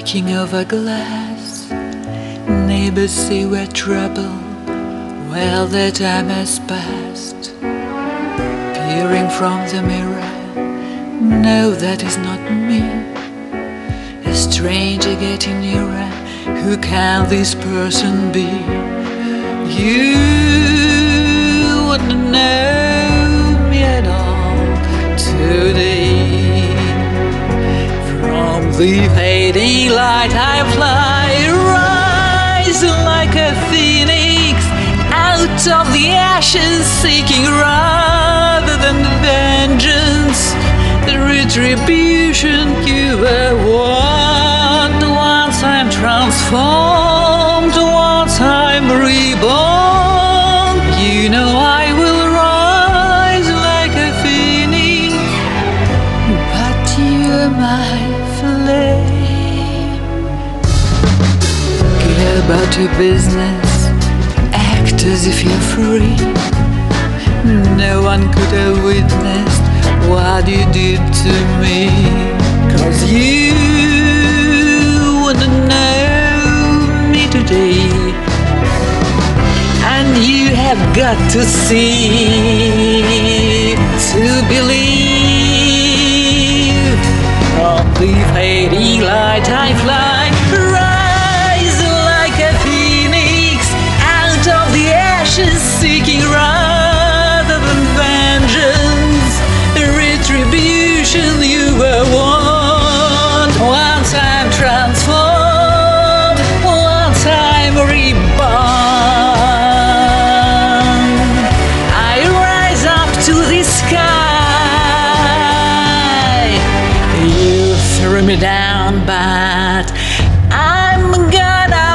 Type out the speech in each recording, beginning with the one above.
breaking of a glass. Neighbors say we're trouble. Well, the time has passed. Peering from the mirror, no, that is not me. A stranger getting nearer, who can this person be? You wouldn't know me at all today. From the fading light I fly, rise like a phoenix, out of the ashes, seeking rather than vengeance, the retribution you were won. Once I'm transformed, once I'm reborn, you know I will rise like a phoenix, but you're my flame. Go about your business, act as if you're free. No one could have witnessed what you did to me, 'cause you wouldn't know me today. And you have got to see to believe. From the fading light I fly, rise like a phoenix, out of the ashes, seeking rather than vengeance, the retribution you were won. Once I'm transformed, once I'm reborn, I rise up to the sky. You threw me down, but I'm gonna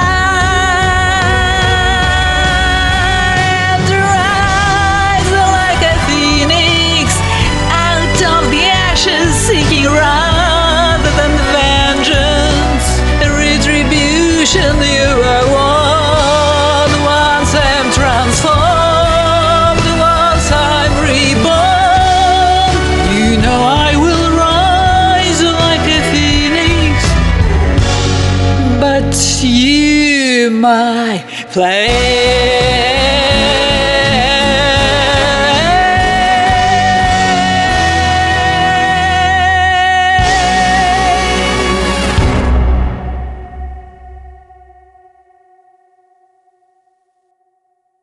fly and rise like a phoenix, out of the ashes, seeking rather than vengeance, the retribution you were won. Once I'm transformed, once I'm reborn, you know I will rise like a phoenix, but you my flame.